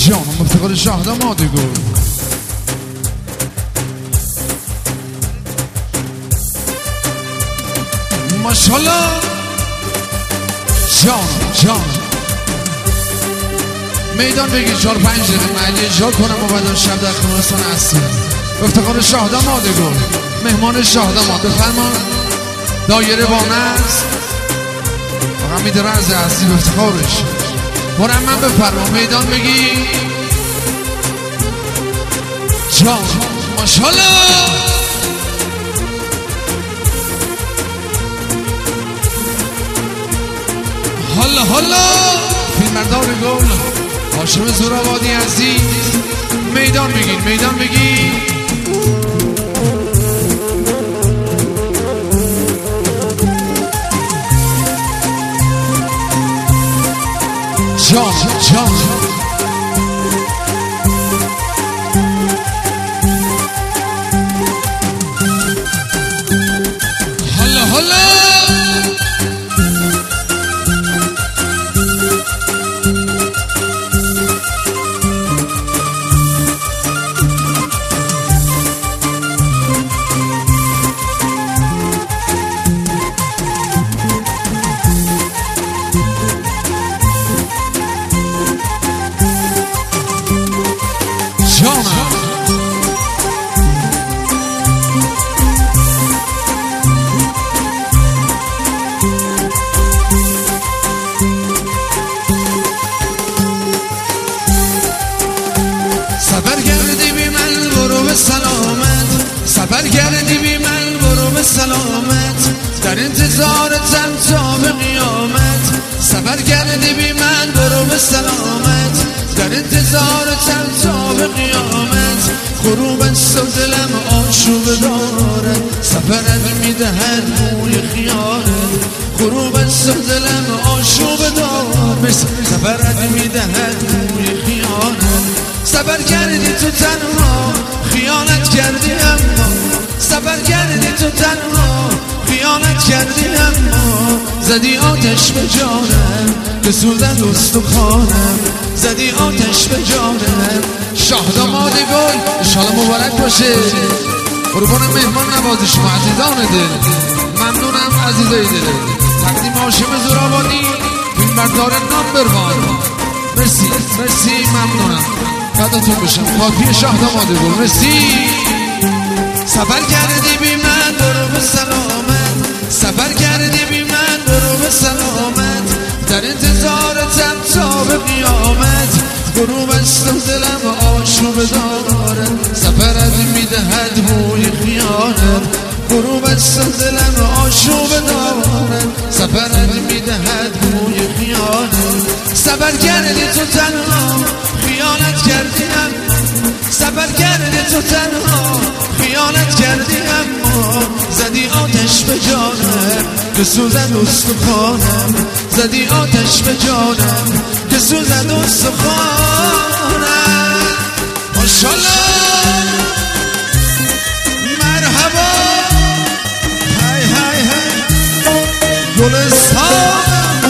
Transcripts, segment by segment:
جانم مفتقر شهد مادگو ماشالله جانم میدان بگیر 4-5 دقیقه من اجرا کنم و بعد شب در خونستان هستم. افتخار شهد مادگو مهمان شهد ما بفرما دایره بانه است حمید رز عزیز افتخارش مرمم بفرما میدان بگی جان ماشالله حالا فیلمبردار گل هاشم زورآبادی عزیز میدان بگیر جان حالا سفر کردی بی من برو به سلامت در انتظارتم تا به قیامت سفر کردی بی من برو به سلامت در انتظارتم تا به قیامت غروب است و دلم آشوب دارد سفرت میدهد بوی خیانت غروب است و دلم آشوب دارد سفرت میدهد بوی خیانت سفر کردی تو تنها خیانت کردی اما سفر کردی تو تنها خیانت کردی اما زدی آتش به جانم که سوزد استخوانم زدی آتش به جانم شهد مادگو انشالله مبارک باشه قربان مهمان نوازی شما عزیزان دل ممنونم عزیزای دل تقدیم هاشم زورآبادی فیلمبردار نمبر 1 مرسی ممنونم فداتون بشم کافی شهد مادگو مرسی سفر کردی بی من برو به سلامت سفر کردی بی من برو به سلامت در انتظارتم تا به قیامت غروب است و دلم آشوب دارد سفرت میدهد بوی خیانت غروب است و دلم آشوب دارد سفرت میدهد بوی خیانت سفر کردی تو تنها خیانت کردی اما سفر کردی تو تنها خیانت کردی اما زدی آتش به جانم که سوزد استخوانم زدی آتش به جانم که سوزد استخوانم ماشالله مرحبا های گلستان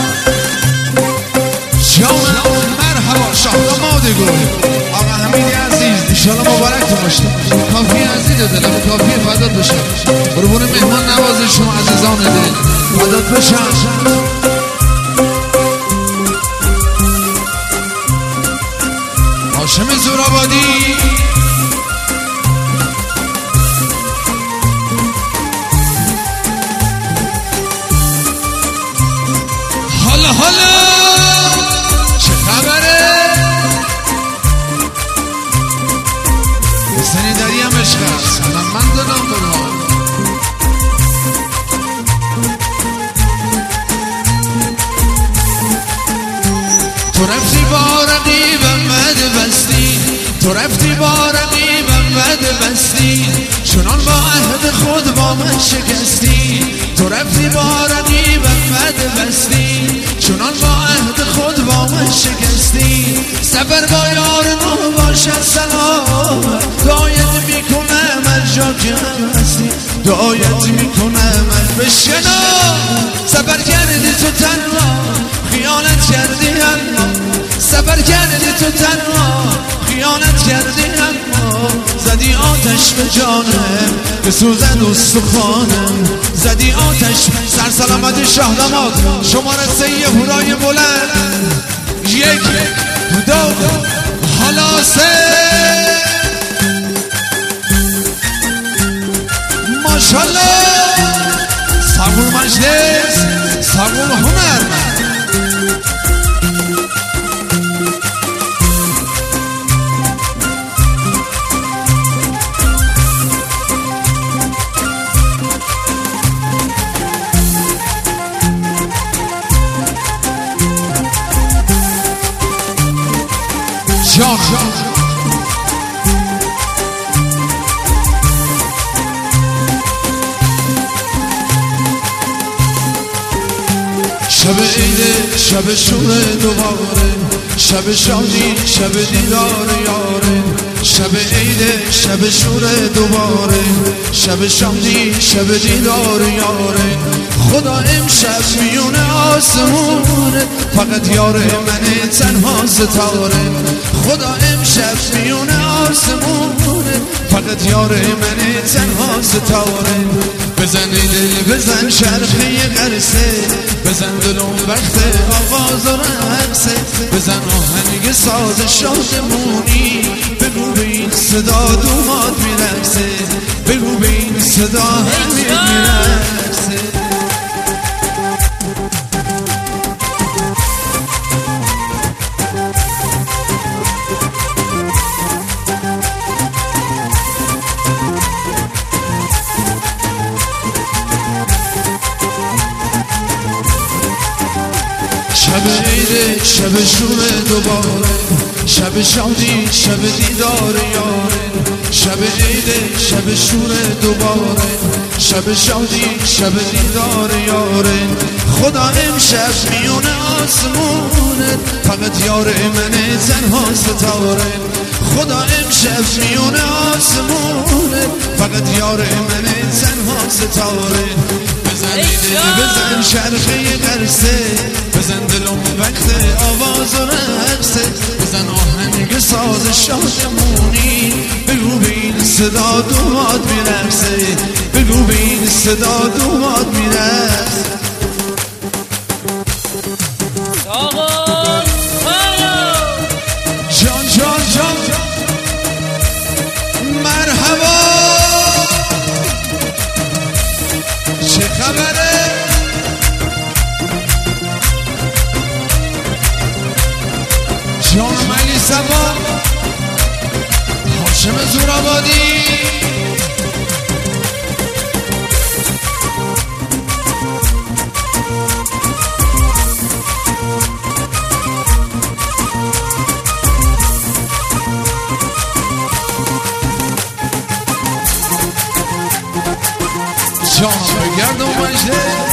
جانم مرحبا شهد مادگو آقا حمیدی عزیز انشالله مبارکتون باشه کافی عزیز دلم کافی فدات بشم قربون مهمان نوازی شما عزیزان دل فدات بشم هاشم زورآبادی حالا چه خبره حسینی دریم عشق است من دادم برام تو رفتی با رقیبم بد بستی تو رفتی با رقیبم بد بستی چنان با عهد خود با من شکستی تو رفتی با رقیبم بد بستی چنان با عهد خود با من شکستی سفر با یار نو باشد سلام دایت میکنم از جا که هستی دایت میکنم از بشنا سفر کردی تو تنها خیانت کردی اما سفر کردی تو تنها، خیانت کردی اما زدی آتش به جانم، به سوزن استخوانم زدی آتش. سرسلامت شاه داماد شماره 3 هورای بلند، 1 2 حالا 3. ماشالله سرگون مجلس، سرگون هنر. جان شب عیده، شب شور دوباره، شب شادی، شب دیدار یاره. شب عیده، شب شور دوباره، شب شادی، شب دیدار یاره. خدا امشب میون آسمونه، فقط یار من تنها ستاره. خدا امشب میون آسمونه، فقط یار من تنها ستاره. بزن دل، بزن شرخه قرصه، بزن دلم وقت آغاز و رقصه. بزن آهنگ ساز شادمونی، بگو به این صدا دوماد میرقصه، بگو به این صدا همه میرقصه. شب عیده، شب شور دوباره، شب شادی، شب دیدار یاره. شب عیده، شب شور دوباره، شب شادی، شب دیدار یاره. خدا امشب میون آسمونه، فقط یار من تنها ستاره. خدا امشب میون آسمونه، فقط یار من تنها ستاره. بزن دل، بزن شرخه قرصه، بزن دلم وقت آواز و رقصه. بزن آهنگ ساز شادمونی، بگو به این صدا دوماد میرقصه، بگو به این صدا دوماد میرقصه. جان جان جان مرحبا، چه خبره؟ جان ملی سبا، هاشم زورآبادی. جان بگرد و مجده،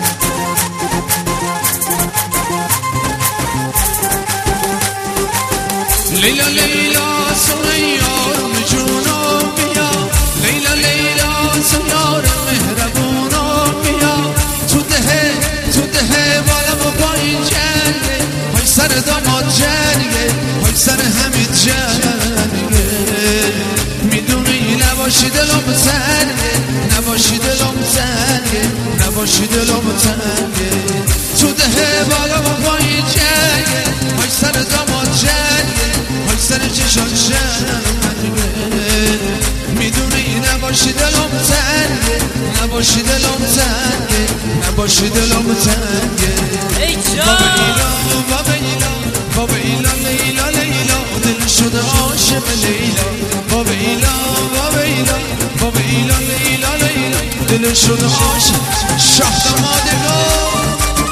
لیلا لیلا سویار جونو بیا، لیلا لیلا سویار مهربونو بیا. تو ده بالا و پایین جنگه، پای سر داماد جنگه، پای سر همین جنگه. میدونی نباشی دلم تنگه، نباشی دلم تنگه، نباشی دلم تنگه. تو ده بالا و پایین جنگه، پای سر داماد جنگه، پای سر چشان جنگه. میدونی نباشی دلم تنگه، نباشی دلم تنگه، نباشی دلم تنگه. بابا ایلا، بابا ایلا، بابا ایلا، لیلا لیلا، دل شده عاشق لیلا. بابا ایلا، بابا ایلا، بابا ایلا، لیلا لیلا، دل شده عاشق شاه دامادگان.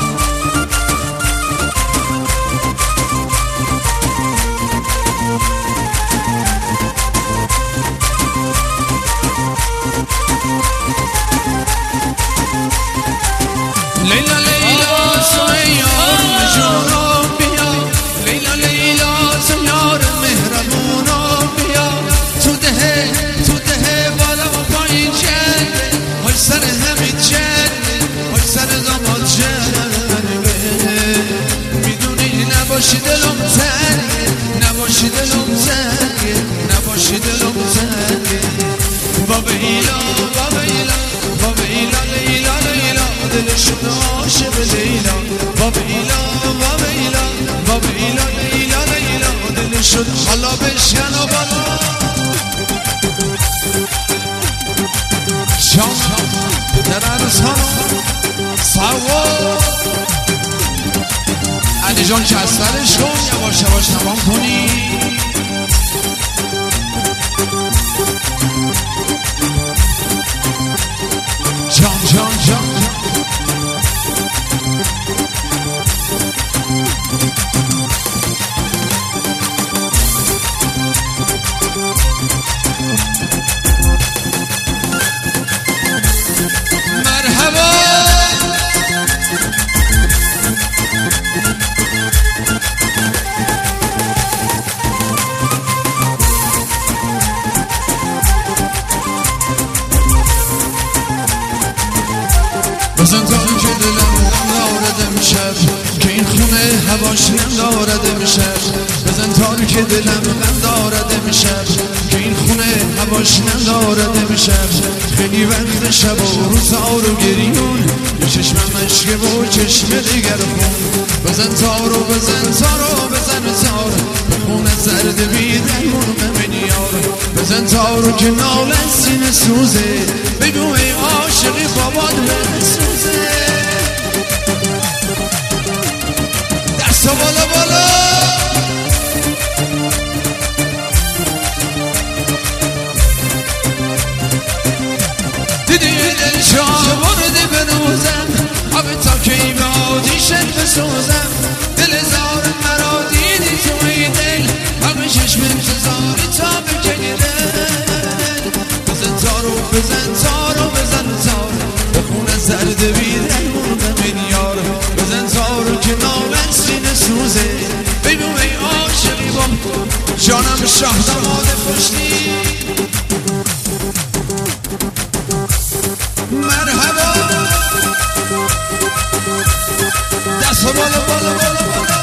لیلا لیلا سویار جونو بیا، لیلا لیلا سویار مهربونو بیا. تو ده بالا و پایین جنگه، پای سر همین جنگه، پای سر داماد ویلا با ویلا با ویلا لیلا لیلا دل شد حالا بشکن و بالا شام در عرصان سوا علی جان کسرش کن یواش یواش تمام کنی جان جان جان مرحبا بزن تا که دلم دارد امشب که این خونه هواش دارد امشب بزن تا که دلم دارد امشب که این خونه هواش دارد امشب خیلی وقت شب و روزا رو گریون یه چشمم مشکه و چشم دیگر خون بزن تارو بزن تارو بزن تارو خونه زرد بیدمون ببین یارو بزن تارو که ناله سینه سوزه بگو ای عاشقی بابات بسوزه دستا بالا بالا دیدی دل شاه برده بروزم آب تا که ای به آدیشن بسوزم دل زار مرا دیدی تو ای دل آب چشم انتظاری تا بکنی دل بزن تارو بزن تارو بزن تارو به خونه زرد بیرمون ببین یارو بزن تارو که نامن سینه سوزه بگو ای عاشقی با جانم شاه دماد خوشتی مرحبا دست بالا بالا بالا بالا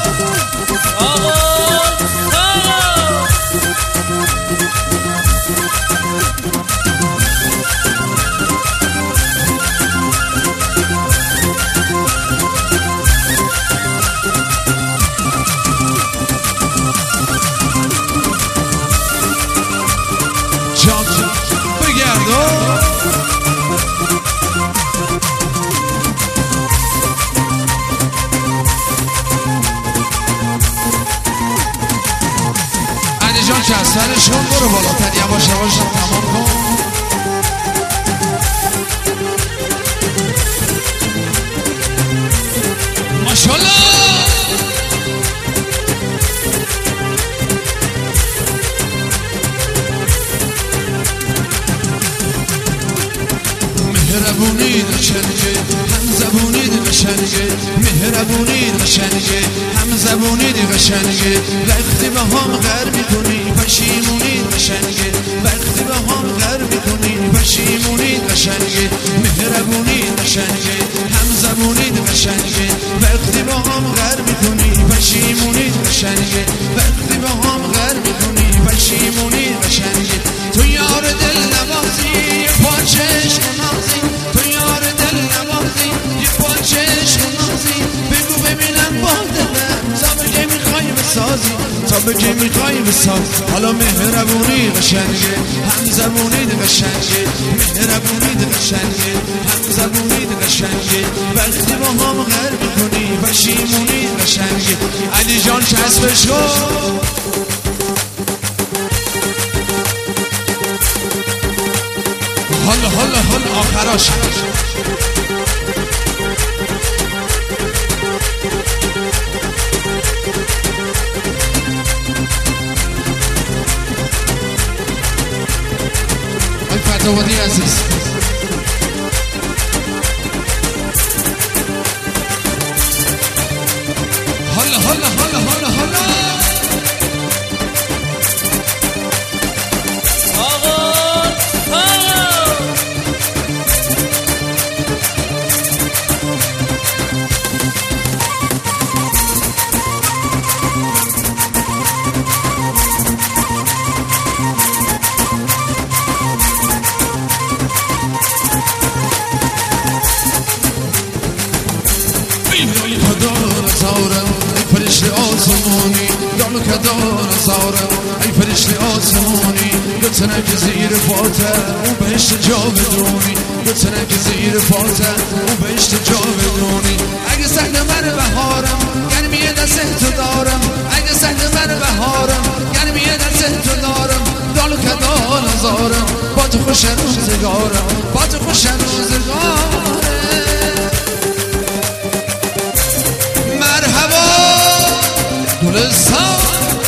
جان که از سرش کن برو بالاتر یواش یواش تمام کن ماشالله مهربونی قشنگه هم زبونی قشنگه مهربونی قشنگه هم زبونی قشنگه وقتی با هم غر میکنی پشیمونی قشنگه وقتی با هم غر میکنی پشیمونی قشنگه مهربونی قشنگه هم زبونی قشنگه وقتی با هم غر میکنی پشیمونی قشنگه وقتی با هم غر میکنی پشیمونی قشنگه تو یار دل نوازی یه پاچه عشق نازی تو یار دل نوازی یه پاچه عشق نازی بگو ببینم با دلم تا بگه میخوای بسازی تا بگه میخوای بساز حالا مهربونی قشنگه هم زبونی قشنگه مهربونی قشنگه هم زبونی قشنگه وقتی با هم غر میکنی پشیمونی قشنگه علی جان کسبش کن حالا حالا حالا آخراش آی فتاوادی عزیز حالا حالا حالا حالا حالا فرشته آسمانی دانو کدان زارم ای فرشته آسمانی بتنه که زیر پاته او بهشت جاودانی بتنه که زیر پاته او بهشت جاودانی اگه سهل من بهارم گرمی دست تو دارم اگه سهل من بهارم گرمی دست تو دارم دانو کدان زارم با تو خوش روزگارم با تو خوش روزگارم گلستان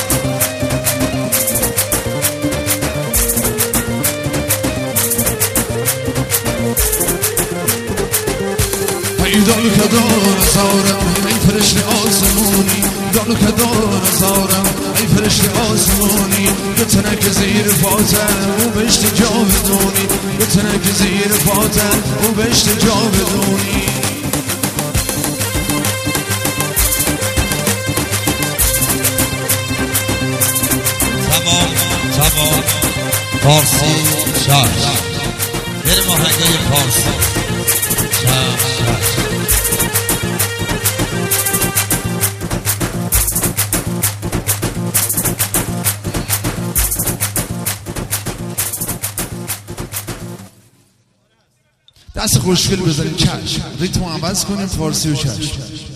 ای دانو کدان زارم ای فرشته آسمانی دانو کدان زارم ای فرشته آسمانی بتنه که زیر پاته او بهشت جاودانی بتنه که زیر پاته او بهشت جاودانی تمام فارسی شاش بریم آهنگه فارسی شاش دست خوشگل بزنیم چشم ریتم عوض کنیم فارسی و چشم